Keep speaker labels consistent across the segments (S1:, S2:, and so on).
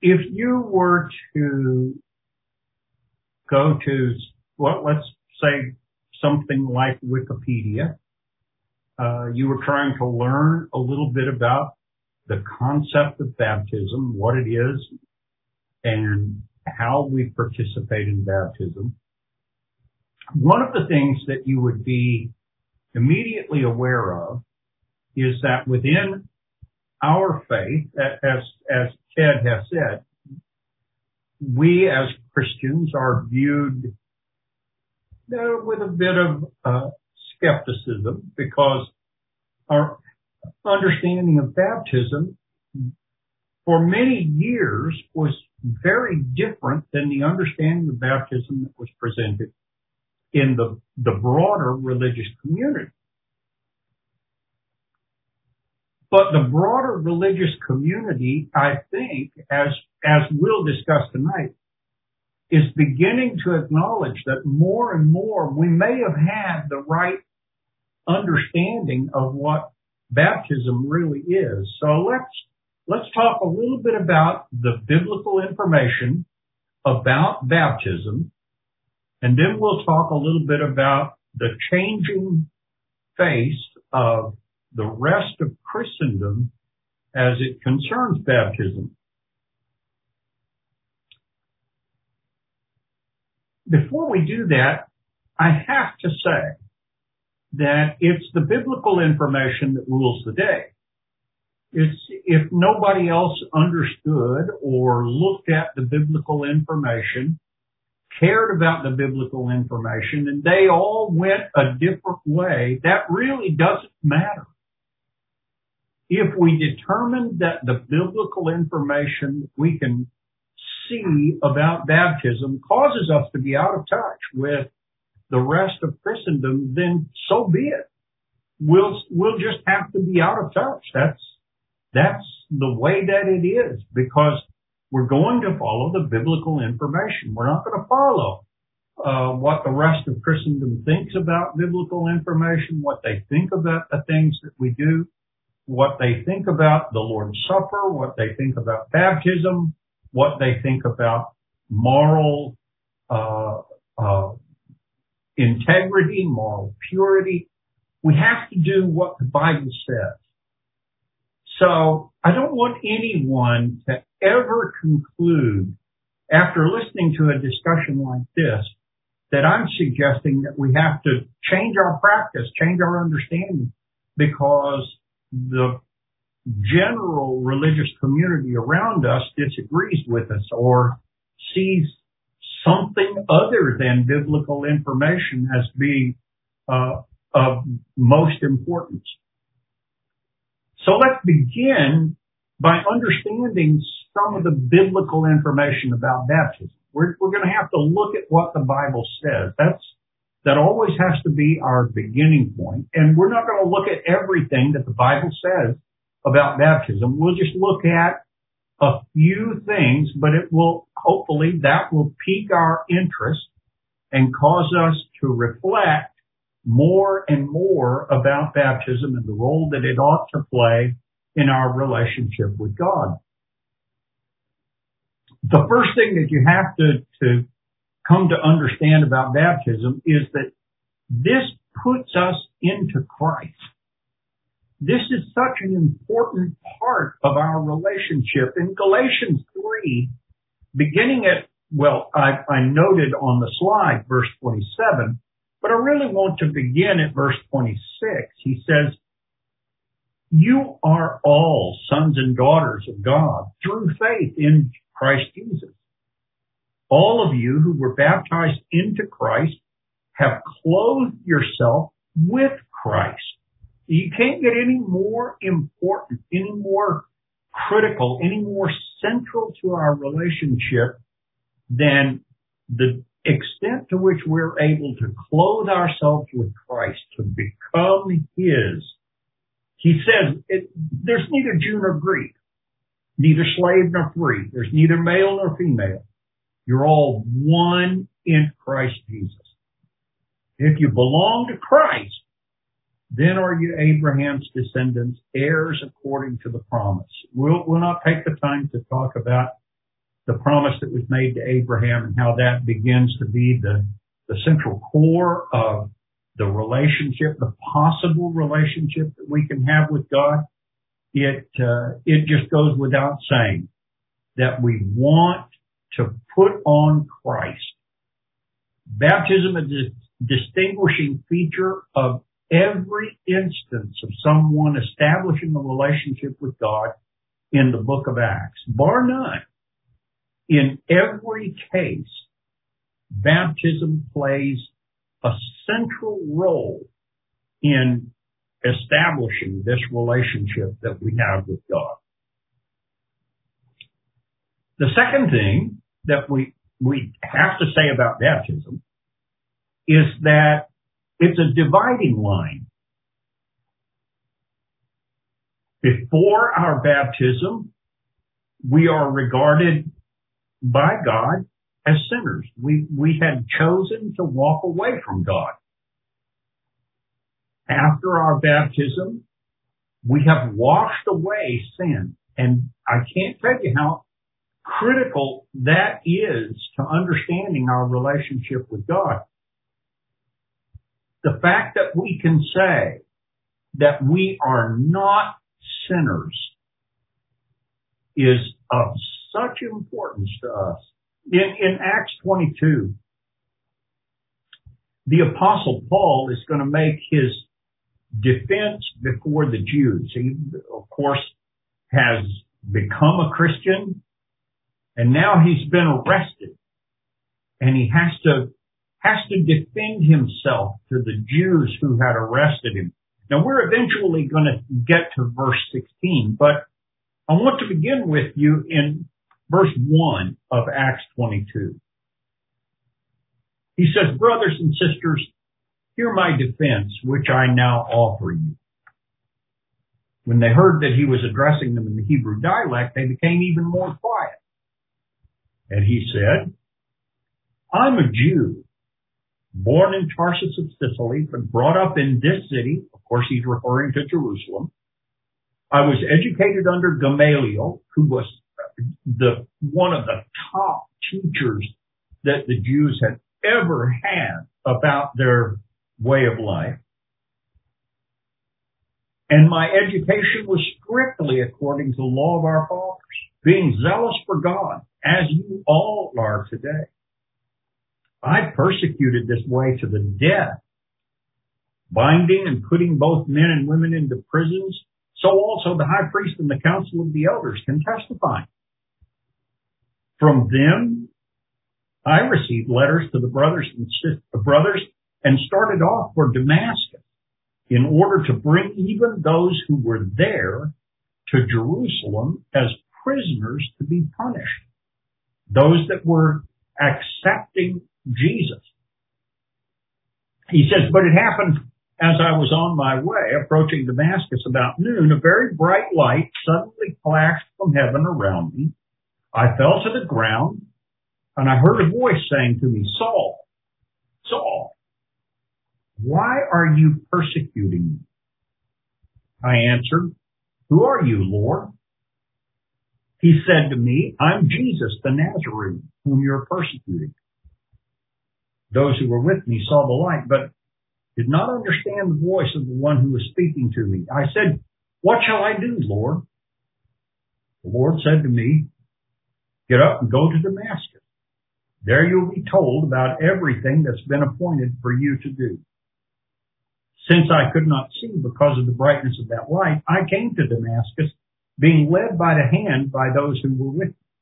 S1: if you were to go to, well, let's say something like Wikipedia, you were trying to learn a little bit about the concept of baptism, what it is, and how we participate in baptism. One of the things that you would be immediately aware of is that within our faith, as Ted has said, we as Christians are viewed with a bit of skepticism, because our understanding of baptism for many years was very different than the understanding of baptism that was presented in the broader religious community. But the broader religious community, I think, as we'll discuss tonight, is beginning to acknowledge that more and more we may have had the right understanding of what baptism really is. So let's talk a little bit about the biblical information about baptism, and then we'll talk a little bit about the changing face of the rest of Christendom as it concerns baptism. Before we do that, I have to say that it's the biblical information that rules the day. It's if nobody else understood or looked at the biblical information, cared about the biblical information, and they all went a different way, that really doesn't matter. If we determine that the biblical information we can see about baptism causes us to be out of touch with the rest of Christendom, then so be it. We'll just have to be out of touch. That's the way that it is, because we're going to follow the biblical information. We're not going to follow what the rest of Christendom thinks about biblical information, what they think about the things that we do, what they think about the Lord's Supper, what they think about baptism, what they think about moral integrity, moral purity. We have to do what the Bible says. So I don't want anyone to ever conclude, after listening to a discussion like this, that I'm suggesting that we have to change our practice, change our understanding, because the general religious community around us disagrees with us or sees something other than biblical information as being of most importance. So let's begin by understanding some of the biblical information about baptism. We're going to have to look at what the Bible says. That always has to be our beginning point. And we're not going to look at everything that the Bible says about baptism. We'll just look at a few things, but it will, hopefully, that will pique our interest and cause us to reflect more and more about baptism and the role that it ought to play in our relationship with God. The first thing that you have to come to understand about baptism is that this puts us into Christ. This is such an important part of our relationship. In Galatians 3, beginning at, well, I noted on the slide verse 27, but I really want to begin at verse 26. He says, "You are all sons and daughters of God through faith in Christ Jesus. All of you who were baptized into Christ have clothed yourself with Christ." You can't get any more important, any more critical, any more central to our relationship than the extent to which we're able to clothe ourselves with Christ, to become His. He says, there's neither Jew nor Greek, neither slave nor free. There's neither male nor female. You're all one in Christ Jesus. If you belong to Christ, then are you Abraham's descendants, heirs according to the promise. We'll not take the time to talk about the promise that was made to Abraham and how that begins to be the central core of the relationship, the possible relationship that we can have with God, it just goes without saying that we want to put on Christ. Baptism is a distinguishing feature of every instance of someone establishing a relationship with God in the book of Acts, bar none. In every case, baptism plays a central role in establishing this relationship that we have with God. The second thing that we have to say about baptism is that it's a dividing line. Before our baptism, we are regarded by God as sinners. We had chosen to walk away from God. After our baptism, we have washed away sin. And I can't tell you how critical that is to understanding our relationship with God. The fact that we can say that we are not sinners is of such importance to us. In Acts 22, the Apostle Paul is going to make his defense before the Jews. He, of course, has become a Christian, and now he's been arrested, and he has to defend himself to the Jews who had arrested him. Now, we're eventually going to get to verse 16, but I want to begin with you in verse 1 of Acts 22. He says, "Brothers and sisters, hear my defense, which I now offer you." When they heard that he was addressing them in the Hebrew dialect, they became even more quiet. And he said, "I'm a Jew, born in Tarsus of Sicily, but brought up in this city." Of course, he's referring to Jerusalem. "I was educated under Gamaliel, who was one of the top teachers that the Jews had ever had about their way of life. And my education was strictly according to the law of our fathers, being zealous for God, as you all are today. I persecuted this way to the death, binding and putting both men and women into prisons. So also the high priest and the council of the elders can testify. From them, I received letters to the brothers and started off for Damascus in order to bring even those who were there to Jerusalem as prisoners to be punished, those that were accepting Jesus." He says, "But it happened as I was on my way, approaching Damascus about noon, a very bright light suddenly flashed from heaven around me. I fell to the ground, and I heard a voice saying to me, 'Saul, Saul, why are you persecuting me?' I answered, 'Who are you, Lord?' He said to me, 'I'm Jesus the Nazarene, whom you're persecuting.' Those who were with me saw the light, but did not understand the voice of the one who was speaking to me. I said, 'What shall I do, Lord?' The Lord said to me, 'Get up and go to Damascus. There you'll be told about everything that's been appointed for you to do.' Since I could not see because of the brightness of that light, I came to Damascus, being led by the hand by those who were with me.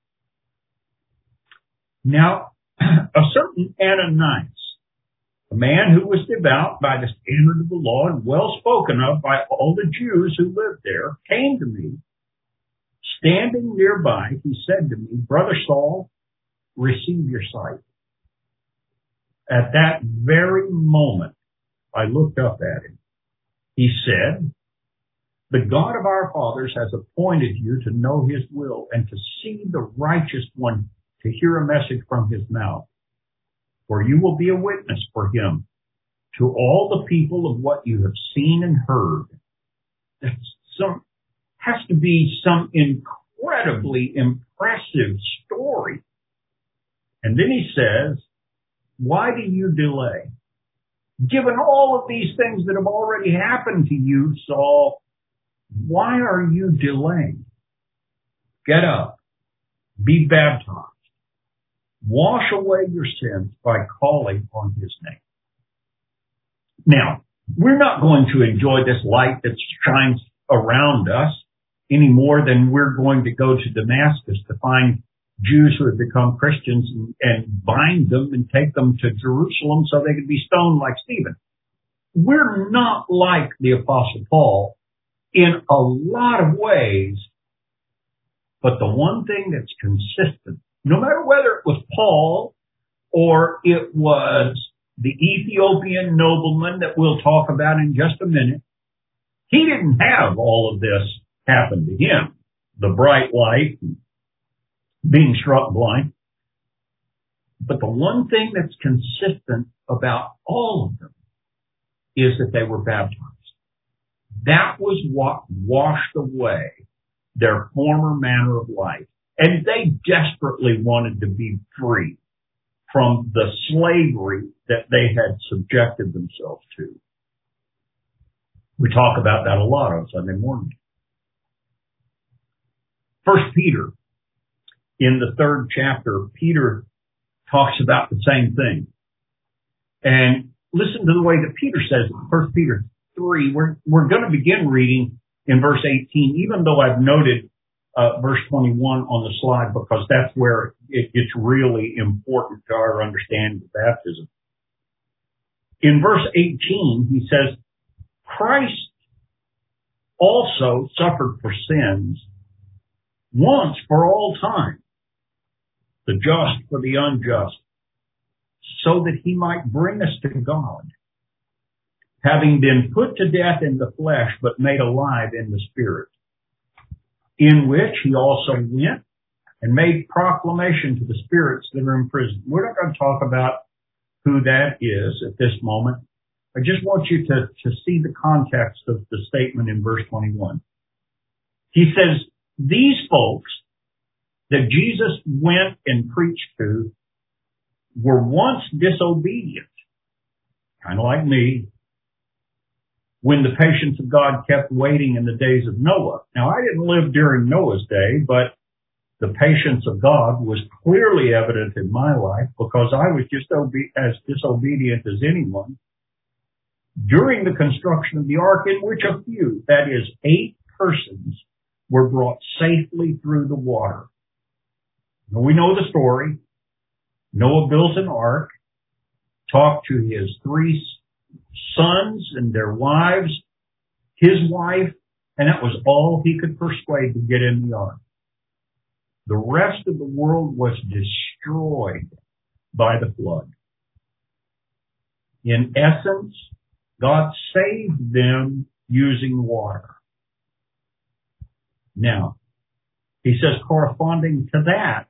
S1: Now, a certain Ananias, a man who was devout by the standard of the law and well spoken of by all the Jews who lived there, came to me. Standing nearby, he said to me, 'Brother Saul, receive your sight.' At that very moment, I looked up at him. He said, 'The God of our fathers has appointed you to know his will and to see the righteous one, to hear a message from his mouth. For you will be a witness for him to all the people of what you have seen and heard.'" Has to be some incredibly impressive glory. And then he says, why do you delay? Given all of these things that have already happened to you, Saul, why are you delaying? Get up, be baptized, wash away your sins by calling on his name. Now, we're not going to enjoy this light that shines around us any more than we're going to go to Damascus to find Jews who have become Christians and bind them and take them to Jerusalem so they could be stoned like Stephen. We're not like the Apostle Paul in a lot of ways, but the one thing that's consistent, no matter whether it was Paul or it was the Ethiopian nobleman that we'll talk about in just a minute, he didn't have all of this happen to him, the bright light, being struck blind. But the one thing that's consistent about all of them is that they were baptized. That was what washed away their former manner of life. And they desperately wanted to be free from the slavery that they had subjected themselves to. We talk about that a lot on Sunday morning. 1 Peter, in the 3rd chapter, Peter talks about the same thing. And listen to the way that Peter says it. 1 Peter 3, we're going to begin reading in verse 18, even though I've noted verse 21 on the slide, because that's where it's really important to our understanding of baptism. In verse 18, he says, Christ also suffered for sins once for all time, the just for the unjust, so that he might bring us to God, having been put to death in the flesh, but made alive in the spirit, in which he also went and made proclamation to the spirits that are in prison. We're not going to talk about who that is at this moment. I just want you to see the context of the statement in verse 21. He says, these folks that Jesus went and preached to were once disobedient, kind of like me, when the patience of God kept waiting in the days of Noah. Now, I didn't live during Noah's day, but the patience of God was clearly evident in my life because I was just as disobedient as anyone. During the construction of the ark, in which a few, that is 8 persons, were brought safely through the water. Now, we know the story. Noah built an ark, talked to his 3 sons and their wives, his wife, and that was all he could persuade to get in the ark. The rest of the world was destroyed by the flood. In essence, God saved them using water. Now, he says corresponding to that,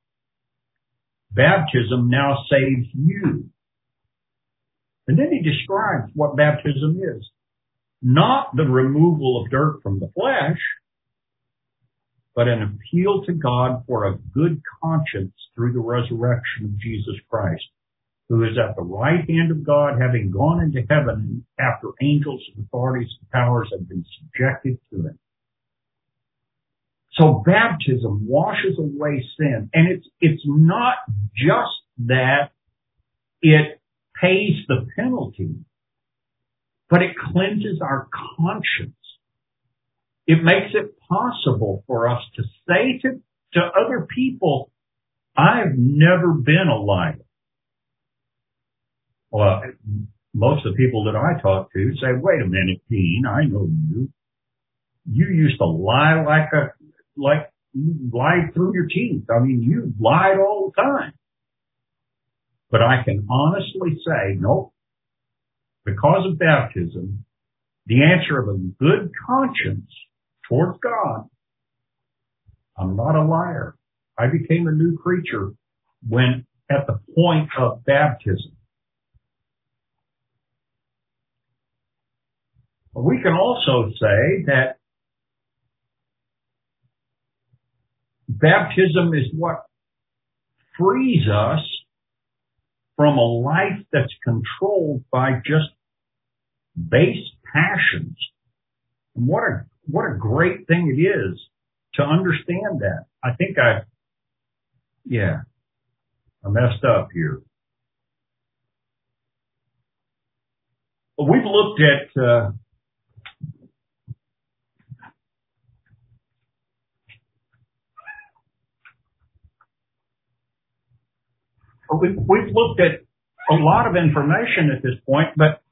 S1: baptism now saves you. And then he describes what baptism is. Not the removal of dirt from the flesh, but an appeal to God for a good conscience through the resurrection of Jesus Christ, who is at the right hand of God, having gone into heaven after angels, authorities, and powers have been subjected to him. So baptism washes away sin, and it's not just that it pays the penalty, but it cleanses our conscience. It makes it possible for us to say to other people, I've never been a liar. Well, most of the people that I talk to say, wait a minute, Dean, I know you. You used to lie like you lied through your teeth. I mean, you lied all the time. But I can honestly say, nope, because of baptism, the answer of a good conscience towards God, I'm not a liar. I became a new creature when at the point of baptism. But we can also say that baptism is what frees us from a life that's controlled by just base passions. And what a great thing it is to understand that. I think I messed up here. We've looked at we've looked at a lot of information at this point, but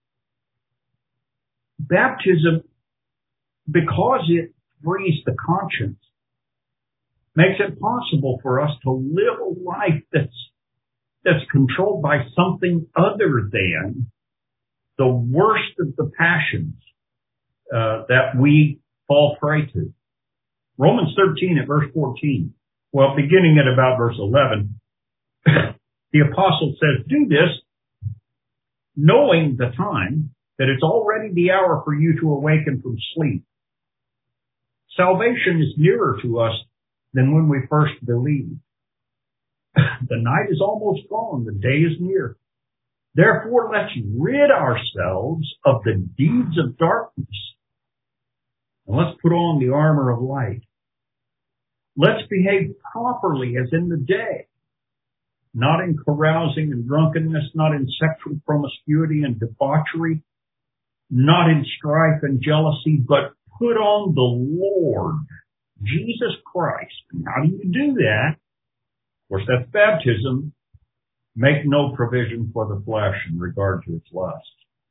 S1: baptism, because it frees the conscience, makes it possible for us to live a life that's controlled by something other than the worst of the passions that we fall prey to. Romans 13 at verse 14. Well, beginning at about verse 11, the apostle says, "Do this, knowing the time, that it's already the hour for you to awaken from sleep. Salvation is nearer to us than when we first believed. The night is almost gone, the day is near. Therefore, let's rid ourselves of the deeds of darkness, and let's put on the armor of light. Let's behave properly as in the day, not in carousing and drunkenness, not in sexual promiscuity and debauchery, not in strife and jealousy, but put on the Lord Jesus Christ." And how do you do that? Of course, that's baptism. Make no provision for the flesh in regard to its lusts.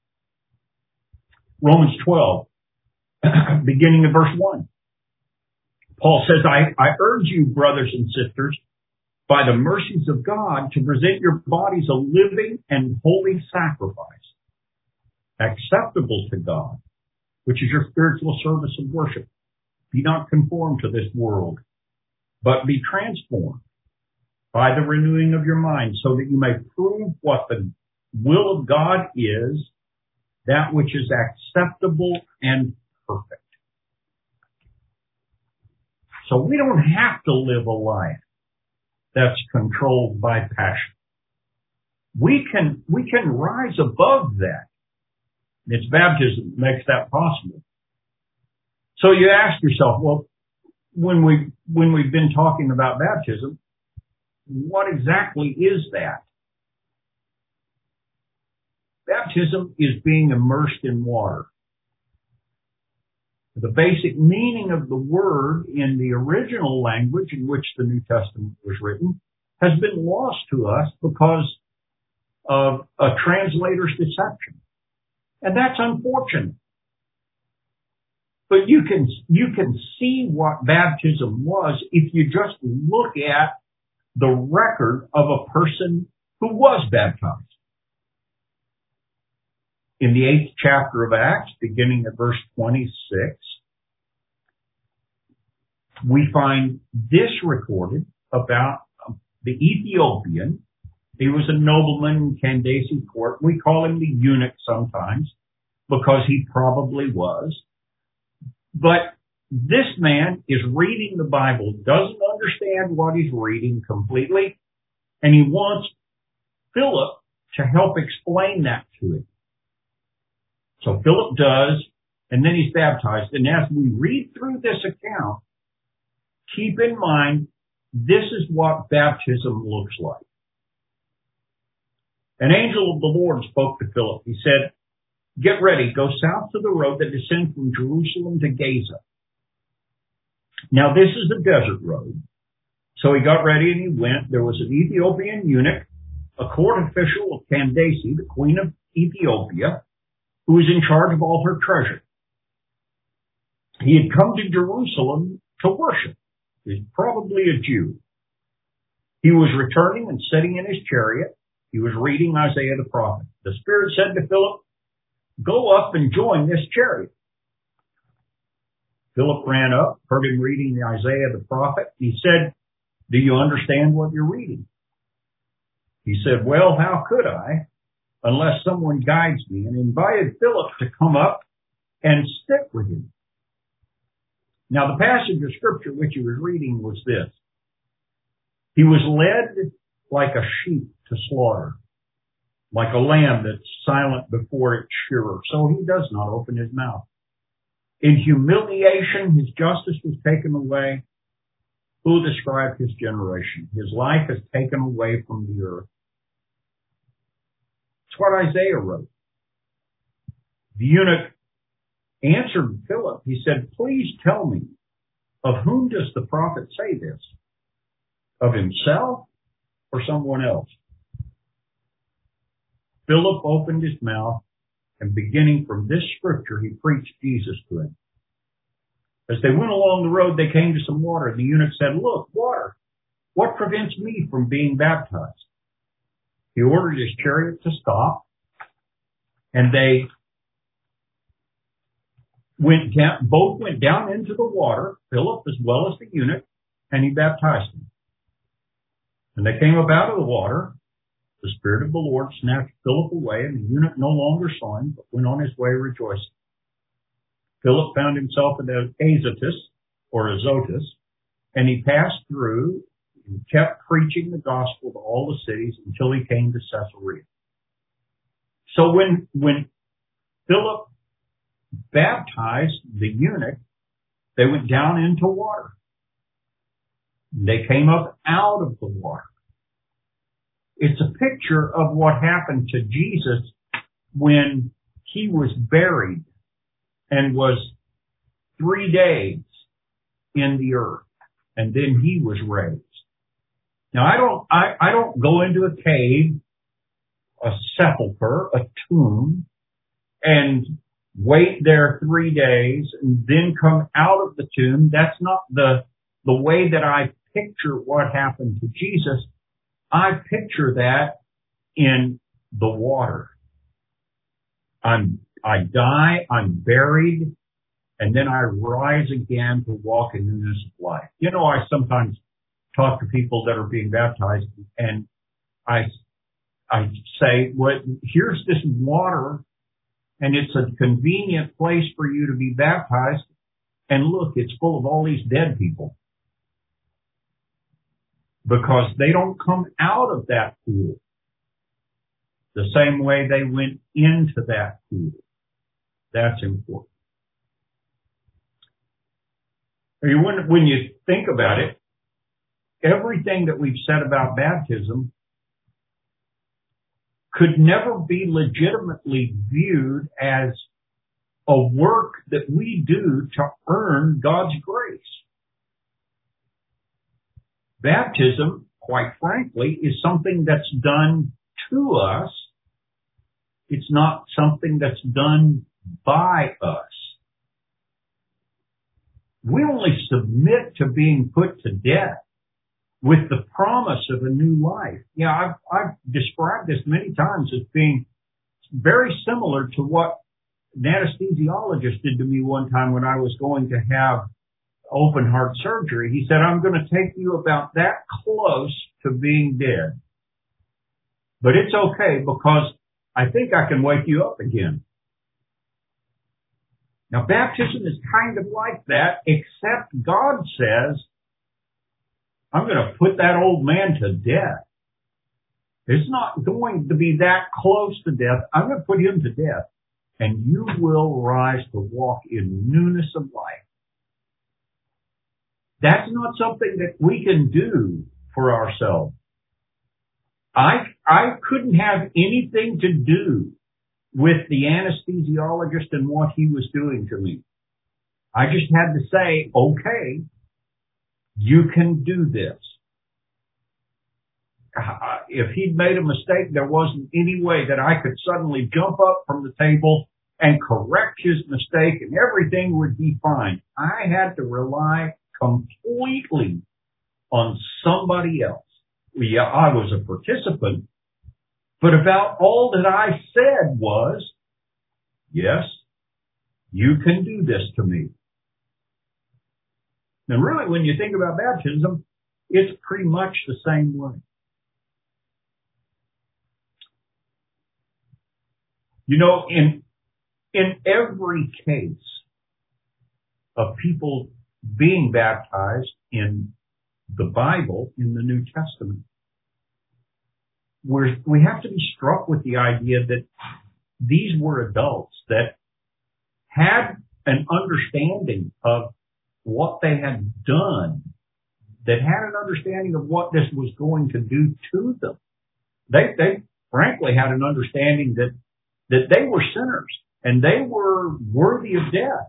S1: Romans 12, beginning of verse 1. Paul says, I urge you, brothers and sisters, by the mercies of God, to present your bodies a living and holy sacrifice, acceptable to God, which is your spiritual service of worship. Be not conformed to this world, but be transformed by the renewing of your mind, so that you may prove what the will of God is, that which is acceptable and perfect. So we don't have to live a life that's controlled by passion. We can rise above that. It's baptism that makes that possible. So you ask yourself, well, when we've been talking about baptism, what exactly is that? Baptism is being immersed in water. The basic meaning of the word in the original language in which the New Testament was written has been lost to us because of a translator's deception. And that's unfortunate. But you can see what baptism was if you just look at the record of a person who was baptized. In the 8th chapter of Acts, beginning at verse 26, we find this recorded about the Ethiopian. He was a nobleman in Candace court. We call him the eunuch sometimes because he probably was. But this man is reading the Bible, doesn't understand what he's reading completely, and he wants Philip to help explain that to him. So Philip does, and then he's baptized. And as we read through this account, keep in mind, this is what baptism looks like. An angel of the Lord spoke to Philip. He said, "Get ready, go south to the road that descends from Jerusalem to Gaza." Now this is a desert road. So he got ready and he went. There was an Ethiopian eunuch, a court official of Candace, the queen of Ethiopia, who was in charge of all her treasure. He had come to Jerusalem to worship. He's probably a Jew. He was returning and sitting in his chariot. He was reading Isaiah the prophet. The Spirit said to Philip, "Go up and join this chariot." Philip ran up, heard him reading the Isaiah the prophet. He said, "Do you understand what you're reading?" He said, "Well, how could I, unless someone guides me?" And invited Philip to come up and sit with him. Now, the passage of Scripture which he was reading was this: He was led like a sheep to slaughter, like a lamb that's silent before its shearer. So he does not open his mouth. In humiliation, his justice was taken away. Who will describe his generation? His life is taken away from the earth. It's what Isaiah wrote. The eunuch answered Philip. He said, please tell me, of whom does the prophet say this? Of himself or someone else? Philip opened his mouth, and beginning from this scripture, he preached Jesus to him. As they went along the road, they came to some water. The eunuch said, look, water. What prevents me from being baptized? He ordered his chariot to stop, and they both went down into the water, Philip as well as the eunuch, and he baptized him. And they came up out of the water. The Spirit of the Lord snatched Philip away, and the eunuch no longer saw him, but went on his way rejoicing. Philip found himself at Azotus, and he passed through and kept preaching the gospel to all the cities until he came to Caesarea. So when Philip baptized the eunuch, they went down into water. They came up out of the water. It's a picture of what happened to Jesus when he was buried and was 3 days in the earth, and then he was raised. Now I don't go into a cave, a sepulcher, a tomb, and wait there 3 days and then come out of the tomb. That's not the way that I picture what happened to Jesus. I picture that in the water. I die, I'm buried, and then I rise again to walk in newness of life. You know, I sometimes talk to people that are being baptized, and I say, well, here's this water, and it's a convenient place for you to be baptized, and look, it's full of all these dead people. Because they don't come out of that pool the same way they went into that pool. That's important. When you think about it, everything that we've said about baptism could never be legitimately viewed as a work that we do to earn God's grace. Baptism, quite frankly, is something that's done to us. It's not something that's done by us. We only submit to being put to death with the promise of a new life. Yeah, I've described this many times as being very similar to what an anesthesiologist did to me one time when I was going to have open heart surgery. He said, I'm going to take you about that close to being dead. But it's okay because I think I can wake you up again. Now, baptism is kind of like that, except God says, I'm going to put that old man to death. It's not going to be that close to death. I'm going to put him to death, and you will rise to walk in newness of life. That's not something that we can do for ourselves. I couldn't have anything to do with the anesthesiologist and what he was doing to me. I just had to say, okay, you can do this. If he'd made a mistake, there wasn't any way that I could suddenly jump up from the table and correct his mistake and everything would be fine. I had to rely completely on somebody else. Yeah, I was a participant, but about all that I said was, yes, you can do this to me. And really, when you think about baptism, it's pretty much the same way. You know, in every case of people being baptized in the Bible in the New Testament. We have to be struck with the idea that these were adults that had an understanding of what they had done, that had an understanding of what this was going to do to them. They frankly had an understanding that they were sinners and they were worthy of death.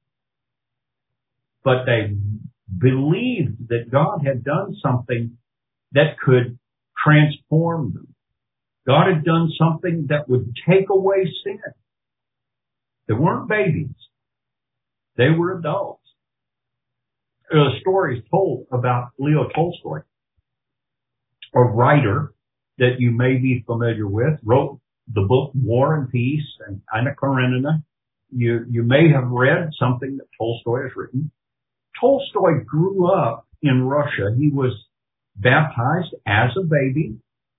S1: But they believed that God had done something that could transform them. God had done something that would take away sin. They weren't babies. They were adults. A story is told about Leo Tolstoy, a writer that you may be familiar with, wrote the book War and Peace and Anna Karenina. You may have read something that Tolstoy has written. Tolstoy grew up in Russia. He was baptized as a baby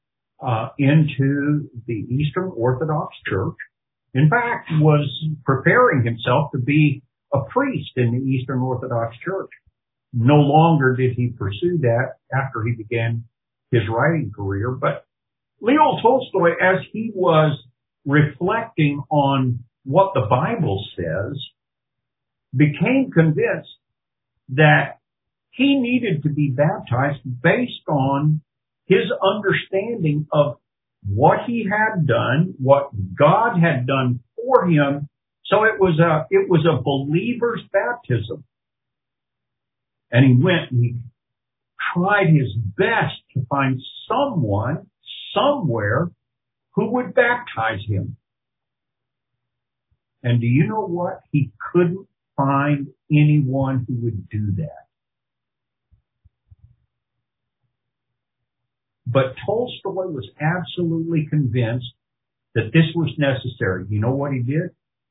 S1: into the Eastern Orthodox Church. In fact, was preparing himself to be a priest in the Eastern Orthodox Church. No longer did he pursue that after he began his writing career. But Leo Tolstoy, as he was reflecting on what the Bible says, became convinced that he needed to be baptized based on his understanding of what he had done, what God had done for him. So it was a believer's baptism. And he went and he tried his best to find someone, somewhere, who would baptize him. And do you know what? He couldn't find anyone who would do that. But Tolstoy was absolutely convinced that this was necessary. You know what he did?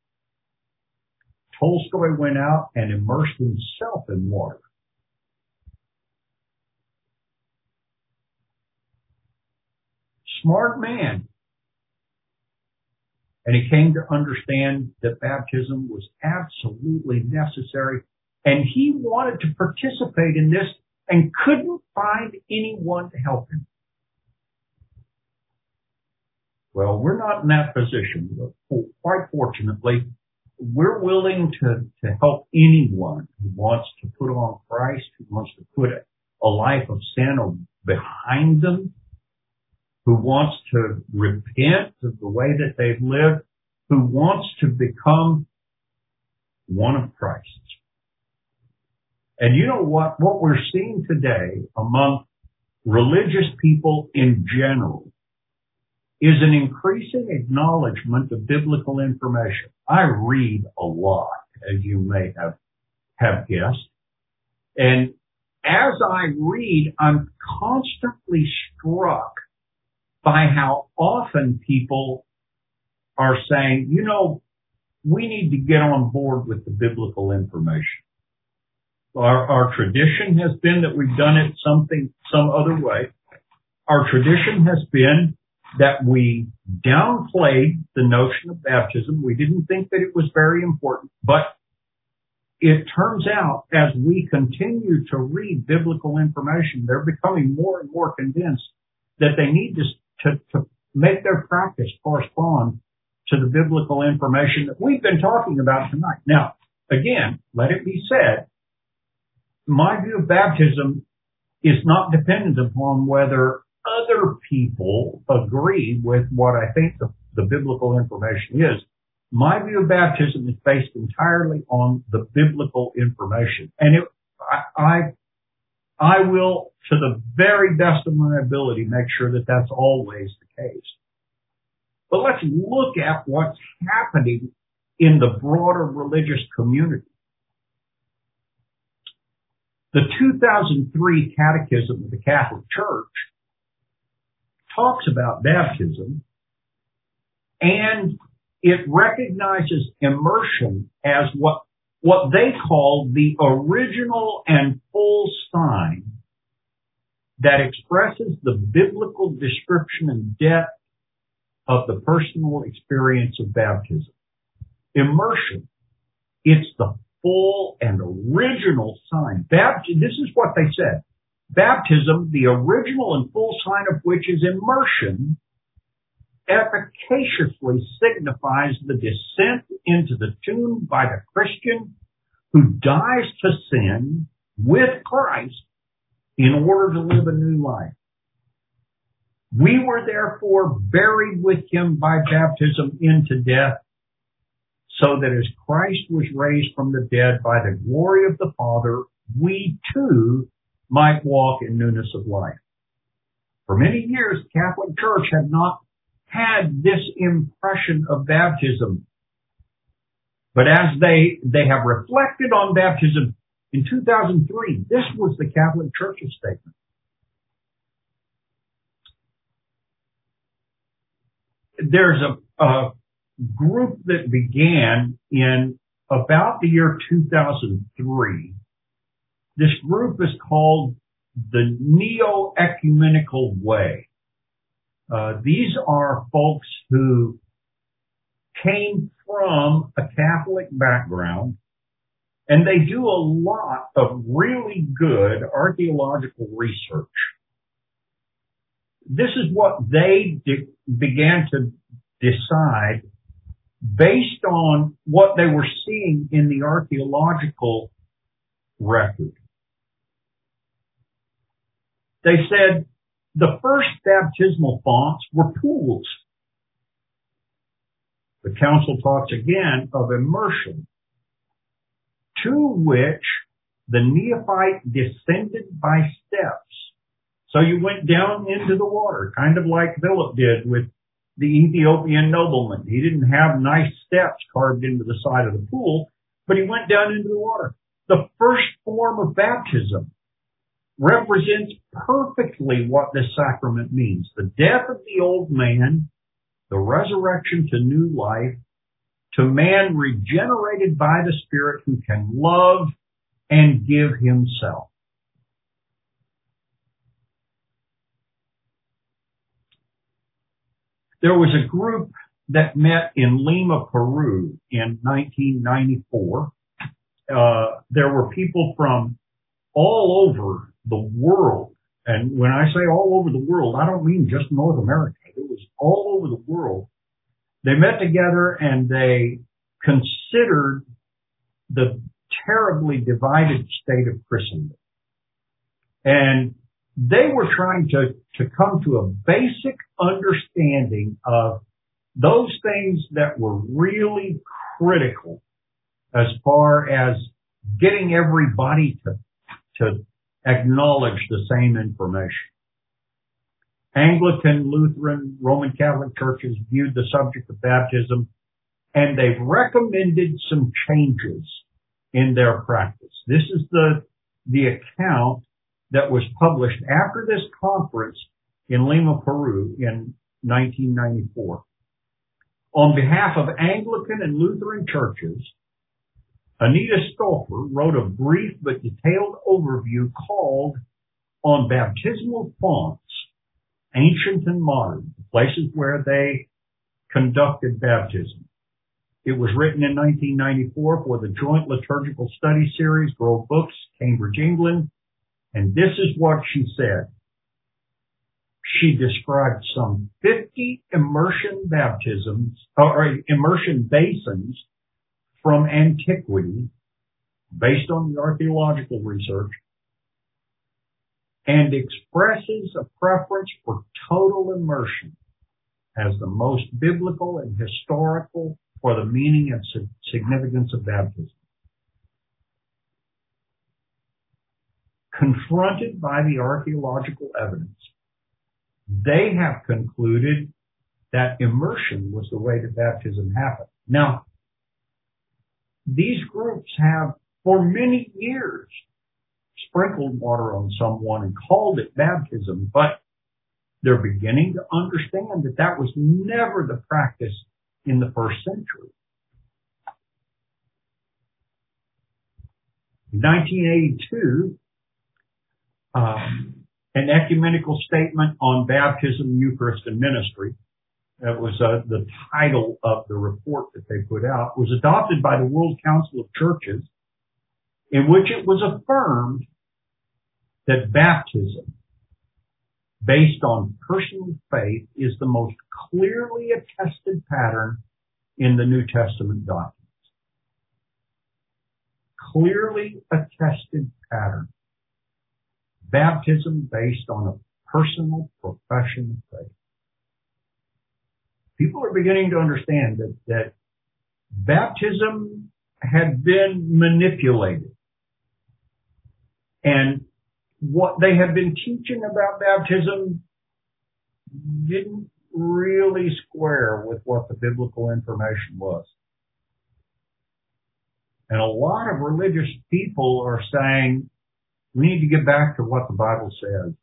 S1: Tolstoy went out and immersed himself in water. Smart man. And he came to understand that baptism was absolutely necessary. And he wanted to participate in this and couldn't find anyone to help him. Well, we're not in that position. Quite fortunately, we're willing to help anyone who wants to put on Christ, who wants to put a life of sin behind them, who wants to repent of the way that they've lived, who wants to become one of Christ's. And you know what? What we're seeing today among religious people in general is an increasing acknowledgement of biblical information. I read a lot, as you may have guessed. And as I read, I'm constantly struck by how often people are saying, you know, we need to get on board with the biblical information. Our tradition has been that we've done it some other way. Our tradition has been that we downplayed the notion of baptism. We didn't think that it was very important, but it turns out as we continue to read biblical information, they're becoming more and more convinced that they need to make their practice correspond to the biblical information that we've been talking about tonight. Now, again, let it be said, my view of baptism is not dependent upon whether other people agree with what I think the biblical information is. My view of baptism is based entirely on the biblical information. And I will, to the very best of my ability, make sure that that's always the case. But let's look at what's happening in the broader religious community. The 2003 Catechism of the Catholic Church talks about baptism, and it recognizes immersion as what they call the original and full sign that expresses the biblical description and depth of the personal experience of baptism. Immersion, it's the full and original sign. This is what they said. Baptism, the original and full sign of which is immersion, efficaciously signifies the descent into the tomb by the Christian who dies to sin with Christ in order to live a new life. We were therefore buried with him by baptism into death, so that as Christ was raised from the dead by the glory of the Father, we too might walk in newness of life. For many years, the Catholic Church had not had this impression of baptism. But as they have reflected on baptism in 2003, this was the Catholic Church's statement. There's a group that began in about the year 2003. This group is called the Neo-Ecumenical Way. These are folks who came from a Catholic background, and they do a lot of really good archaeological research. This is what they began to decide based on what they were seeing in the archaeological record. They said the first baptismal fonts were pools. The council talks again of immersion, to which the neophyte descended by steps. So you went down into the water, kind of like Philip did with the Ethiopian nobleman. He didn't have nice steps carved into the side of the pool, but he went down into the water. The first form of baptism represents perfectly what this sacrament means. The death of the old man, the resurrection to new life, to man regenerated by the Spirit who can love and give himself. There was a group that met in Lima, Peru in 1994. There were people from all over the world. And when I say all over the world, I don't mean just North America. It was all over the world. They met together and they considered the terribly divided state of Christendom. And they were trying to come to a basic understanding of those things that were really critical as far as getting everybody to acknowledge the same information. Anglican, Lutheran, Roman Catholic churches viewed the subject of baptism, and they've recommended some changes in their practice. This is the account that was published after this conference in Lima, Peru in 1994. On behalf of Anglican and Lutheran churches, Anita Stolfer wrote a brief but detailed overview called On Baptismal Fonts, Ancient and Modern, places where they conducted baptism. It was written in 1994 for the Joint Liturgical Study Series, Grove Books, Cambridge, England. And this is what she said. She described some 50 immersion baptisms, or immersion basins from antiquity, based on the archaeological research, and expresses a preference for total immersion as the most biblical and historical for the meaning and significance of baptism. Confronted by the archaeological evidence, they have concluded that immersion was the way that baptism happened. Now, these groups have, for many years, sprinkled water on someone and called it baptism, but they're beginning to understand that that was never the practice in the first century. In 1982, an ecumenical statement on baptism, Eucharist, and ministry, that was the title of the report that they put out, was adopted by the World Council of Churches, in which it was affirmed that baptism based on personal faith is the most clearly attested pattern in the New Testament documents. Clearly attested pattern. Baptism based on a personal profession of faith. People are beginning to understand that baptism had been manipulated. And what they had been teaching about baptism didn't really square with what the biblical information was. And a lot of religious people are saying, we need to get back to what the Bible says.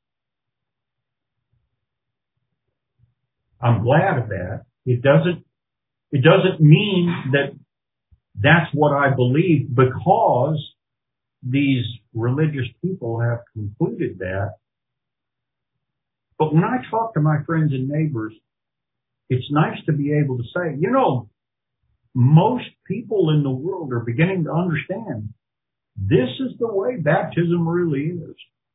S1: I'm glad of that. It doesn't mean that that's what I believe because these religious people have concluded that. But when I talk to my friends and neighbors, it's nice to be able to say, most people in the world are beginning to understand this is the way baptism really is.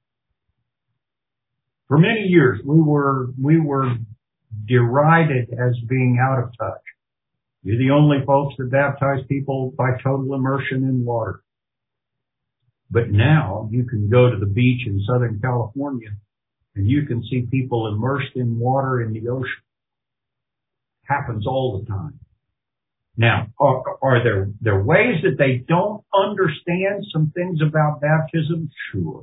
S1: For many years, we were derided as being out of touch. You're the only folks that baptize people by total immersion in water. But now you can go to the beach in Southern California and you can see people immersed in water in the ocean. Happens all the time. Now, are there ways that they don't understand some things about baptism? Sure.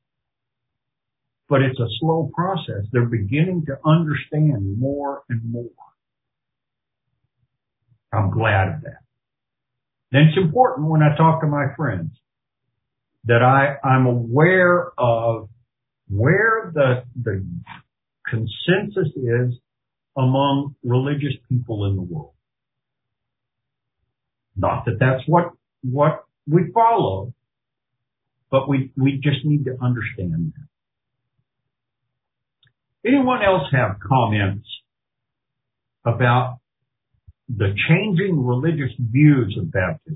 S1: But it's a slow process. They're beginning to understand more and more. I'm glad of that. Then it's important when I talk to my friends that I'm aware of where the consensus is among religious people in the world. Not that that's what we follow, but we just need to understand that. Anyone else have comments about the changing religious views of baptism?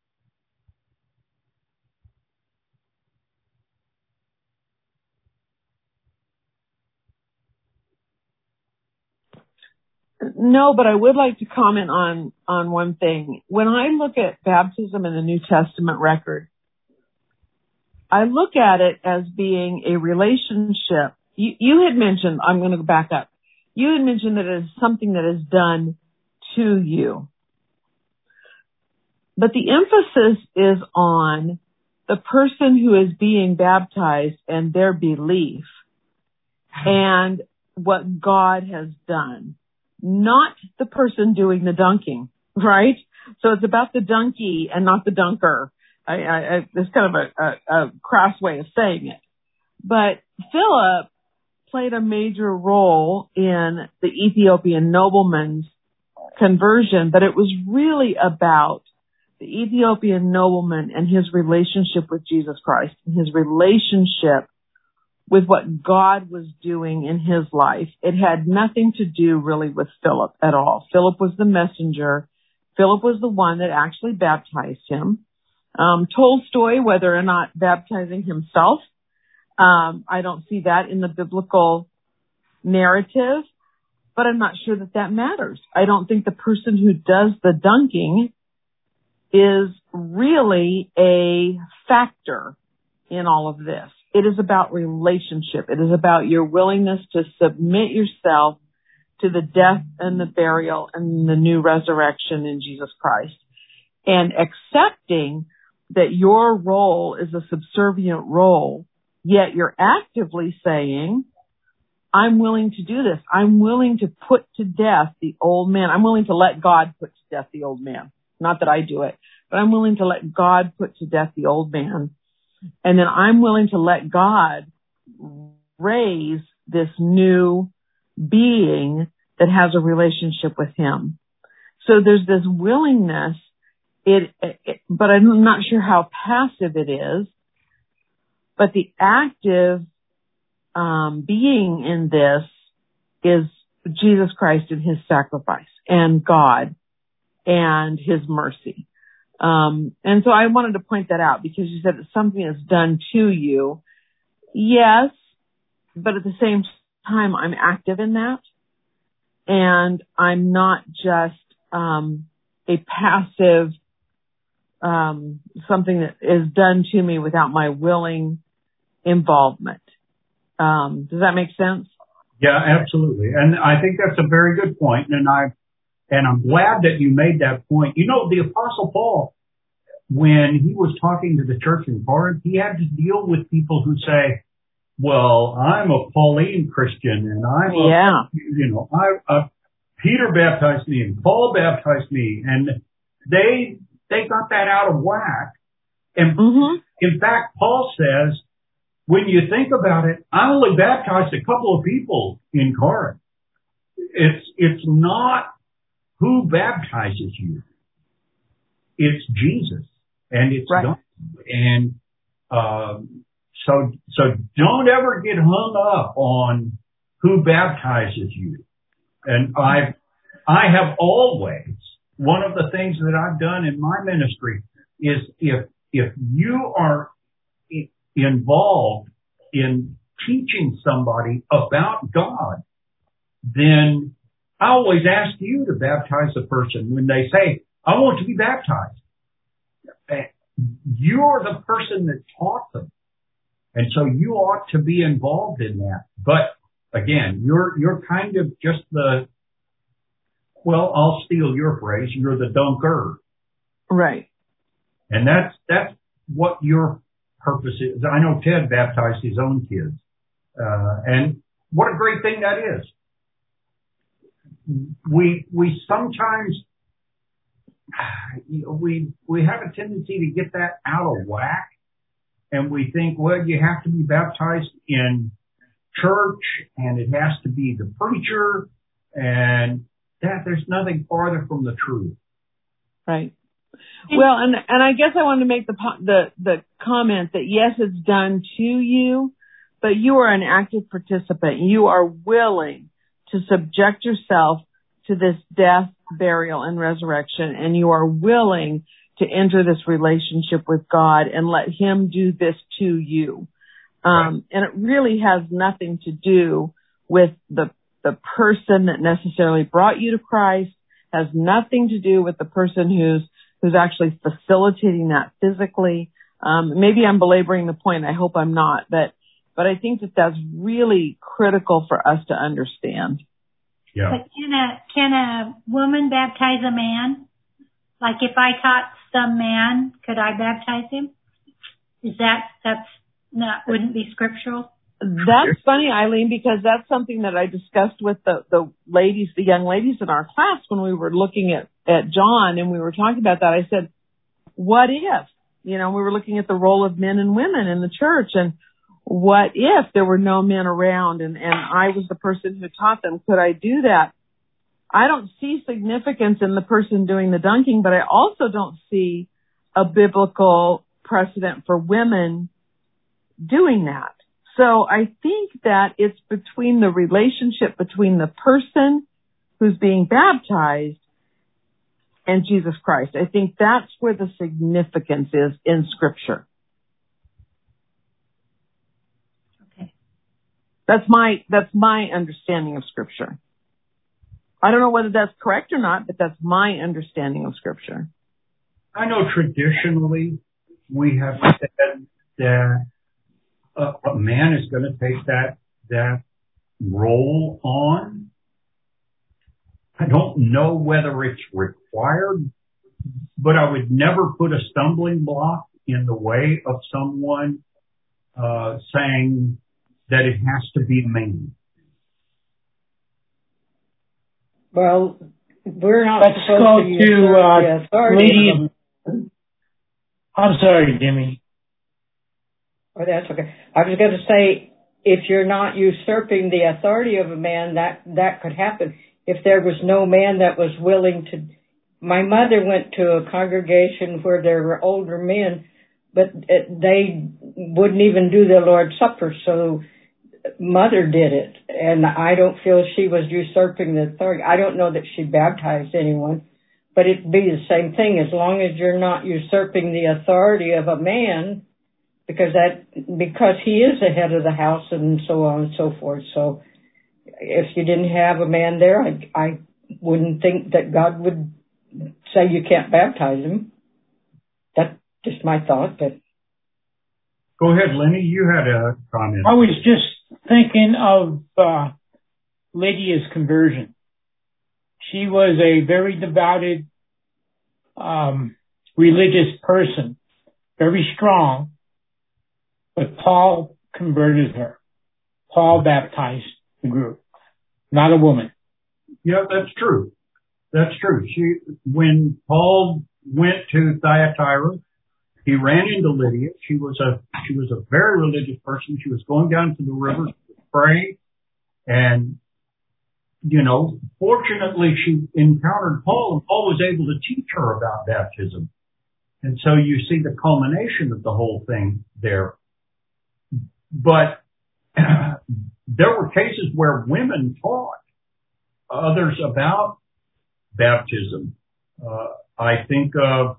S2: No, but I would like to comment on one thing. When I look at baptism in the New Testament record, I look at it as being a relationship. You had mentioned, I'm going to back up. You had mentioned that it is something that is done to you. But the emphasis is on the person who is being baptized and their belief and what God has done. Not the person doing the dunking, right? So it's about the donkey and not the dunker. It's kind of a crass way of saying it. But Philip played a major role in the Ethiopian nobleman's conversion, but it was really about the Ethiopian nobleman and his relationship with Jesus Christ, and his relationship with what God was doing in his life. It had nothing to do really with Philip at all. Philip was the messenger. Philip was the one that actually baptized him. Tolstoy, whether or not baptizing himself, I don't see that in the biblical narrative, but I'm not sure that matters. I don't think the person who does the dunking is really a factor in all of this. It is about relationship. It is about your willingness to submit yourself to the death and the burial and the new resurrection in Jesus Christ, and accepting that your role is a subservient role, yet you're actively saying, I'm willing to do this. I'm willing to put to death the old man. I'm willing to let God put to death the old man. Not that I do it, but I'm willing to let God put to death the old man. And then I'm willing to let God raise this new being that has a relationship with him. So there's this willingness, but I'm not sure how passive it is, but the active being in this is Jesus Christ and his sacrifice and God and his mercy. And so I wanted to point that out because you said it's something that's done to you. Yes, but at the same time, I'm active in that. And I'm not just a passive, something that is done to me without my willing involvement. Does that make sense?
S1: Yeah, absolutely. And I think that's a very good point. And I'm glad that you made that point. You know, the Apostle Paul, when he was talking to the church in Corinth, he had to deal with people who say, well, I'm a Pauline Christian and Peter baptized me and Paul baptized me, and they got that out of whack. And in fact, Paul says, when you think about it, I only baptized a couple of people in Corinth. It's not who baptizes you. It's Jesus, and it's God. And so don't ever get hung up on who baptizes you. And I have always, one of the things that I've done in my ministry is if you are involved in teaching somebody about God, then I always ask you to baptize the person when they say, I want to be baptized. You're the person that taught them. And so you ought to be involved in that. But again, you're kind of just I'll steal your phrase, you're the dunker.
S2: Right. And
S1: that's what your purpose is. I know Ted baptized his own kids. And what a great thing that is. We sometimes, we have a tendency to get that out of whack. And we think, well, you have to be baptized in church and it has to be the preacher, and that there's nothing farther from the truth.
S2: Right. Well, and I guess I wanted to make the comment that yes, it's done to you, but you are an active participant. You are willing to subject yourself to this death, burial, and resurrection, and you are willing to enter this relationship with God and let Him do this to you. And it really has nothing to do with the person that necessarily brought you to Christ, has nothing to do with the person who's actually facilitating that physically. Maybe I'm belaboring the point. I hope I'm not, but I think that that's really critical for us to understand.
S3: Yeah. But can a woman baptize a man? Like if I taught some man, could I baptize him? Wouldn't be scriptural?
S2: That's funny, Eileen, because that's something that I discussed with the young ladies in our class when we were looking at John, and we were talking about that. I said, what if? We were looking at the role of men and women in the church, and what if there were no men around and I was the person who taught them? Could I do that? I don't see significance in the person doing the dunking, but I also don't see a biblical precedent for women doing that. So I think that it's between the relationship between the person who's being baptized and Jesus Christ. I think that's where the significance is in Scripture.
S3: Okay.
S2: That's my understanding of Scripture. I don't know whether that's correct or not, but that's my understanding of Scripture.
S1: I know traditionally we have said that a man is going to take that role on. I don't know whether it's required, but I would never put a stumbling block in the way of someone saying that it has to be a man.
S4: Well, we're not supposed to the authority.
S5: I'm sorry, Jimmy.
S4: Oh, that's okay. I was going to say, if you're not usurping the authority of a man, that could happen. If there was no man that was willing to... My mother went to a congregation where there were older men, but they wouldn't even do the Lord's Supper, so Mother did it. And I don't feel she was usurping the authority. I don't know that she baptized anyone, but it'd be the same thing. As long as you're not usurping the authority of a man, because he is the head of the house and so on and so forth. So if you didn't have a man there, I wouldn't think that God would say you can't baptize him. That's just my thought. But
S1: go ahead, Lenny. You had a comment.
S5: I was just thinking of Lydia's conversion. She was a very devoted, religious person, very strong, but Paul converted her. Paul baptized the group, not a woman.
S1: Yeah, that's true. That's true. When Paul went to Thyatira, he ran into Lydia. She was a very religious person. She was going down to the river to pray, and fortunately she encountered Paul, and Paul was able to teach her about baptism. And so you see the culmination of the whole thing there. But there were cases where women taught others about baptism. I think of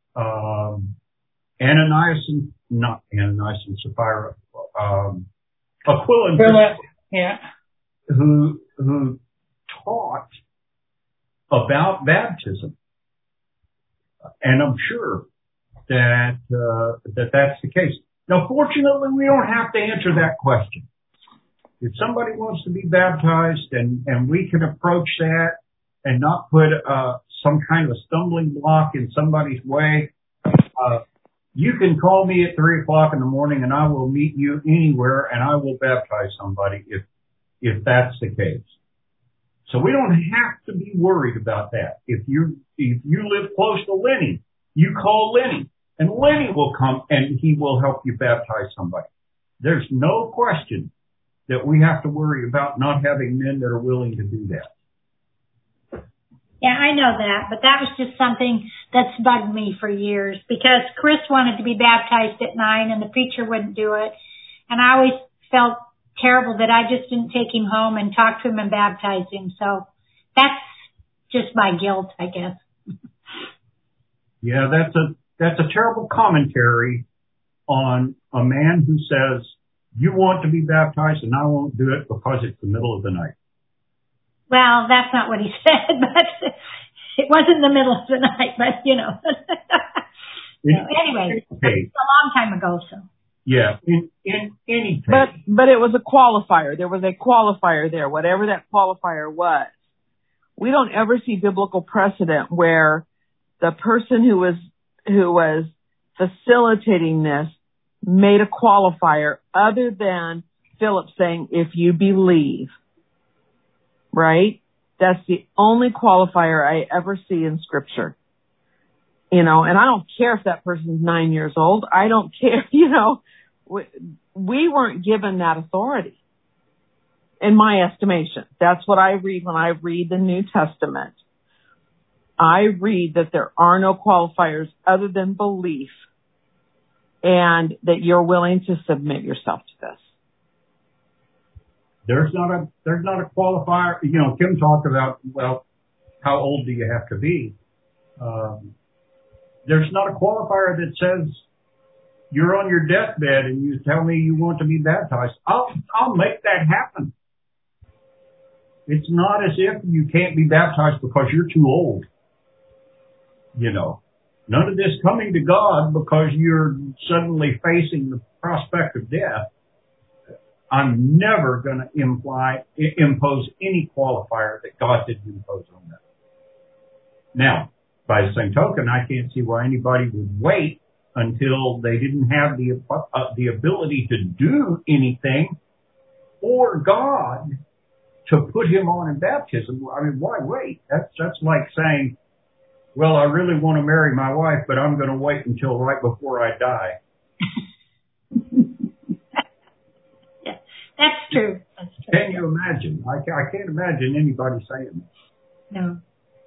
S1: not Ananias and Sapphira, Aquila and Priscilla,
S5: yeah,
S1: who taught about baptism, and I'm sure that that's the case. Now, fortunately, we don't have to answer that question. If somebody wants to be baptized, and we can approach that and not put some kind of a stumbling block in somebody's way, you can call me at 3:00 in the morning, and I will meet you anywhere, and I will baptize somebody if that's the case. So we don't have to be worried about that. If you live close to Lenny, you call Lenny, and Lenny will come and he will help you baptize somebody. There's no question that we have to worry about not having men that are willing to do that.
S3: Yeah, I know that, but that was just something that's bugged me for years, because Chris wanted to be baptized at 9 and the preacher wouldn't do it. And I always felt terrible that I just didn't take him home and talk to him and baptize him. So that's just my guilt, I guess.
S1: Yeah, that's a terrible commentary on a man who says, you want to be baptized and I won't do it because it's the middle of the night.
S3: Well, that's not what he said, but it wasn't the middle of the night, but anyway, it's a long time ago, so.
S1: Yeah, in any case.
S2: But it was a qualifier. There was a qualifier there, whatever that qualifier was. We don't ever see biblical precedent where the person who was facilitating this made a qualifier other than Philip saying, if you believe, right? That's the only qualifier I ever see in Scripture. And I don't care if that person's 9 years old. I don't care, we weren't given that authority, in my estimation. That's what I read when I read the New Testament. I read that there are no qualifiers other than belief, and that you're willing to submit yourself to this.
S1: There's not a qualifier. Kim talked about, well, how old do you have to be? There's not a qualifier that says you're on your deathbed and you tell me you want to be baptized. I'll make that happen. It's not as if you can't be baptized because you're too old. None of this coming to God because you're suddenly facing the prospect of death. I'm never going to impose any qualifier that God didn't impose on them. Now, by the same token, I can't see why anybody would wait until they didn't have the ability to do anything for God to put him on in baptism. I mean, why wait? That's like saying, well, I really want to marry my wife, but I'm going to wait until right before I die.
S3: Yeah, that's true.
S1: Can you imagine? I can't imagine anybody saying that.
S3: No.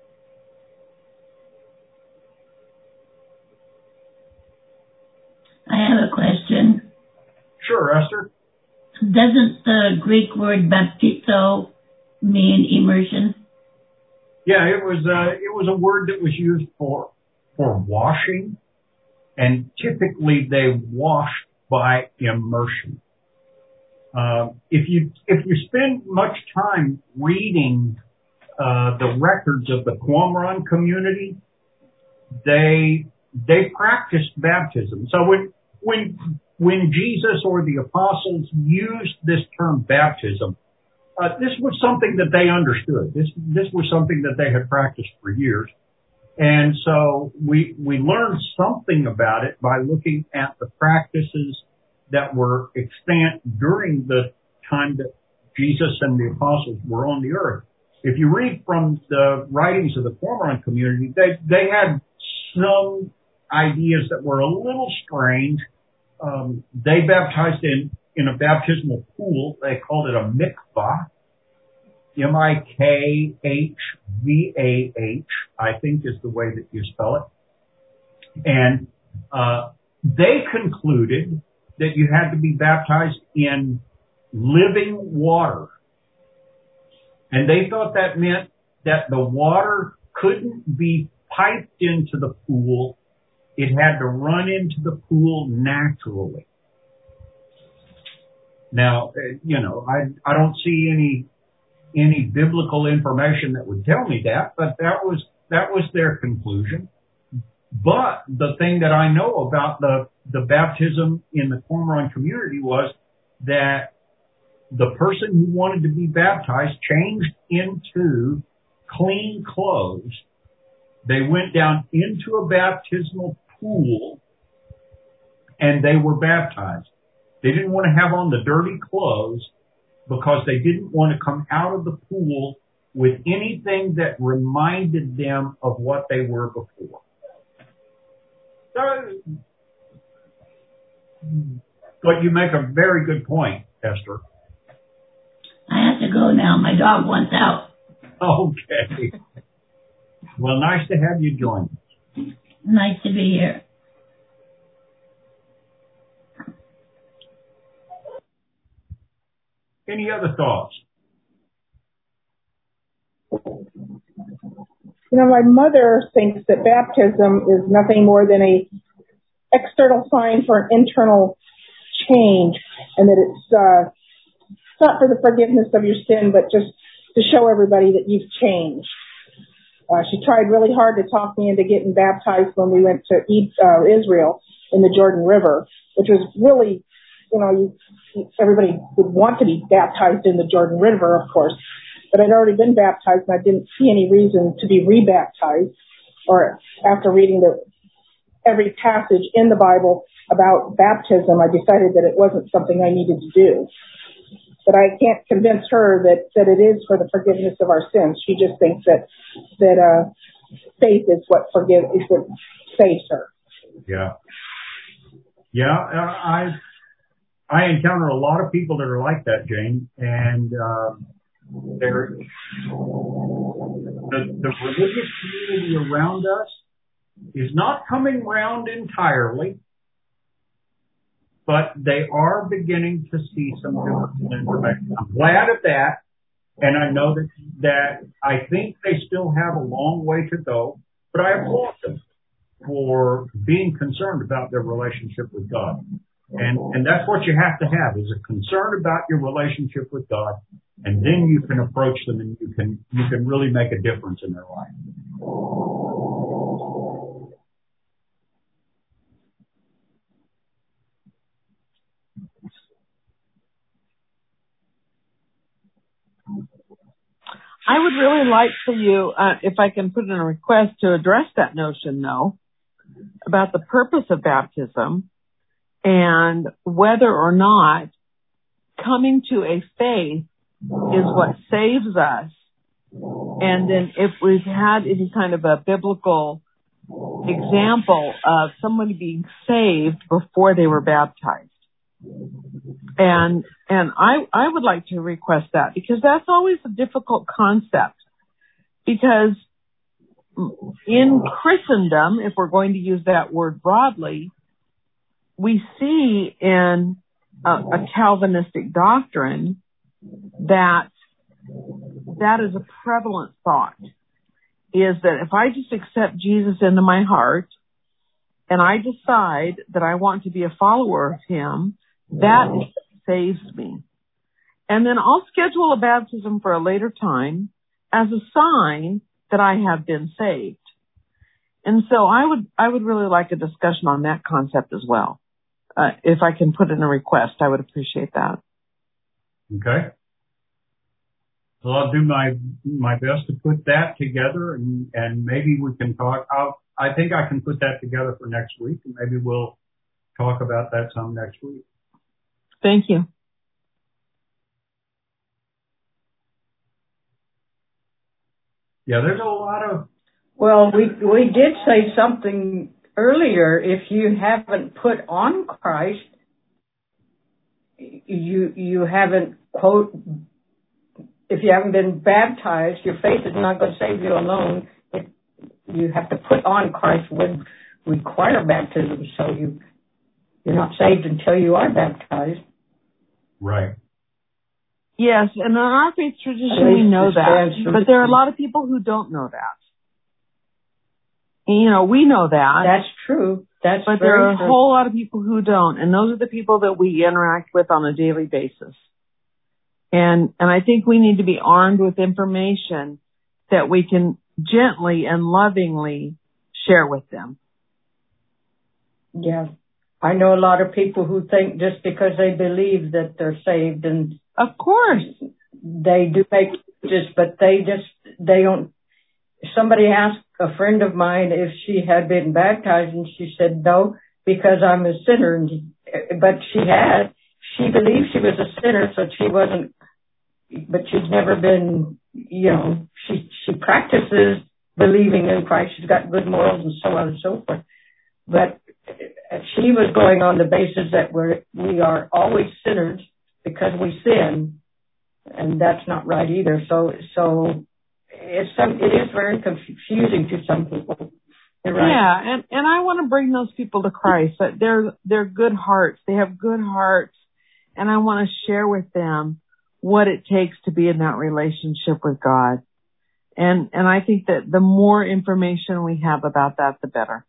S6: I have a question.
S1: Sure, Esther.
S6: Doesn't the Greek word baptizo mean immersion?
S1: Yeah, it was a word that was used for washing, and typically they washed by immersion. If you spend much time reading the records of the Qumran community, they practiced baptism. So when Jesus or the apostles used this term baptism, this was something that they understood. This was something that they had practiced for years. And so we learned something about it by looking at the practices that were extant during the time that Jesus and the apostles were on the earth. If you read from the writings of the Qumran community, they had some ideas that were a little strange. They baptized in a baptismal pool. They called it a mikvah. Mikvah, I think is the way that you spell it. And they concluded that you had to be baptized in living water. And they thought that meant that the water couldn't be piped into the pool. It had to run into the pool naturally. Now, I don't see any biblical information that would tell me that, but that was their conclusion. But the thing that I know about the baptism in the Qumran community was that the person who wanted to be baptized changed into clean clothes. They went down into a baptismal pool and they were baptized. They didn't want to have on the dirty clothes because they didn't want to come out of the pool with anything that reminded them of what they were before. But you make a very good point, Esther.
S6: I have to go now. My dog wants out.
S1: Okay. Well, nice to have you join us.
S6: Nice to be here.
S1: Any other thoughts?
S7: My mother thinks that baptism is nothing more than a external sign for an internal change, and that it's not for the forgiveness of your sin, but just to show everybody that you've changed. She tried really hard to talk me into getting baptized when we went to Israel in the Jordan River, which was really, everybody would want to be baptized in the Jordan River, of course. But I'd already been baptized, and I didn't see any reason to be rebaptized. Or after reading every passage in the Bible about baptism, I decided that it wasn't something I needed to do. But I can't convince her that it is for the forgiveness of our sins. She just thinks that faith is what saves her.
S1: Yeah. I encounter a lot of people that are like that, Jane, and the religious community around us is not coming round entirely, but they are beginning to see some biblical information. I'm glad of that, and I know that I think they still have a long way to go, but I applaud them for being concerned about their relationship with God. And that's what you have to have, is a concern about your relationship with God, and then you can approach them and you can really make a difference in their life.
S2: I would really like for you, if I can put in a request, to address that notion, though, about the purpose of baptism and whether or not coming to a faith is what saves us. And then if we've had any kind of a biblical example of somebody being saved before they were baptized. And I would like to request that, because that's always a difficult concept. Because in Christendom, if we're going to use that word broadly, we see in a Calvinistic doctrine that is a prevalent thought, is that if I just accept Jesus into my heart and I decide that I want to be a follower of him, that saves me. And then I'll schedule a baptism for a later time as a sign that I have been saved. And so I would really like a discussion on that concept as well. If I can put in a request, I would appreciate that.
S1: Okay. So I'll do my best to put that together, and maybe we can talk. I think I can put that together for next week, and maybe we'll talk about that some next week.
S2: Thank you.
S1: Yeah, there's a lot of...
S4: Well, we did say something earlier. If you haven't put on Christ, you haven't, quote, if you haven't been baptized, your faith is not going to save you alone. You have to put on Christ would require baptism, so you're not saved until you are baptized.
S1: Right.
S2: Yes, and in our faith tradition we know that, but there are a lot of people who don't know that. You know, we know that.
S4: That's true.
S2: But there are a whole lot of people who don't, and those are the people that we interact with on a daily basis. And I think we need to be armed with information that we can gently and lovingly share with them.
S4: Yeah. I know a lot of people who think just because they believe that they're saved, and
S2: of course
S4: they do make changes, but they don't. Somebody asked a friend of mine if she had been baptized, and she said no, because I'm a sinner. But she believed she was a sinner, so she wasn't, but she's never been, she practices believing in Christ. She's got good morals and so on and so forth. But she was going on the basis that we are always sinners because we sin, and that's not right either. So it is very confusing to some people. You're right.
S2: Yeah, and I want to bring those people to Christ. They're good hearts. They have good hearts, and I want to share with them what it takes to be in that relationship with God. And I think that the more information we have about that, the better.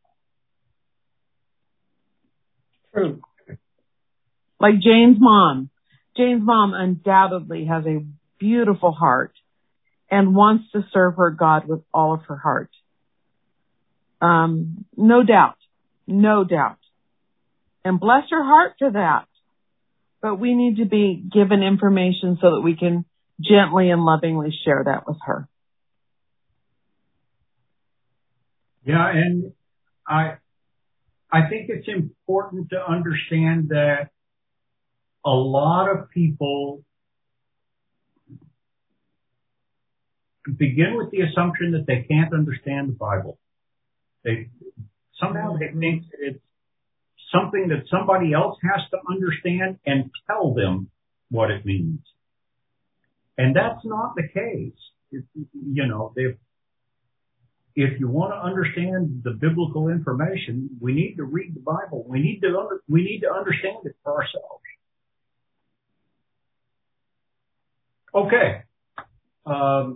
S4: True.
S2: Like Jane's mom. Jane's mom undoubtedly has a beautiful heart and wants to serve her God with all of her heart. No doubt. And bless her heart for that. But we need to be given information so that we can gently and lovingly share that with her.
S1: Yeah, and I think it's important to understand that a lot of people begin with the assumption that they can't understand the Bible. Somehow they think that it's something that somebody else has to understand and tell them what it means. And that's not the case. If you want to understand the biblical information, we need to read the Bible. We need to understand it for ourselves. Okay.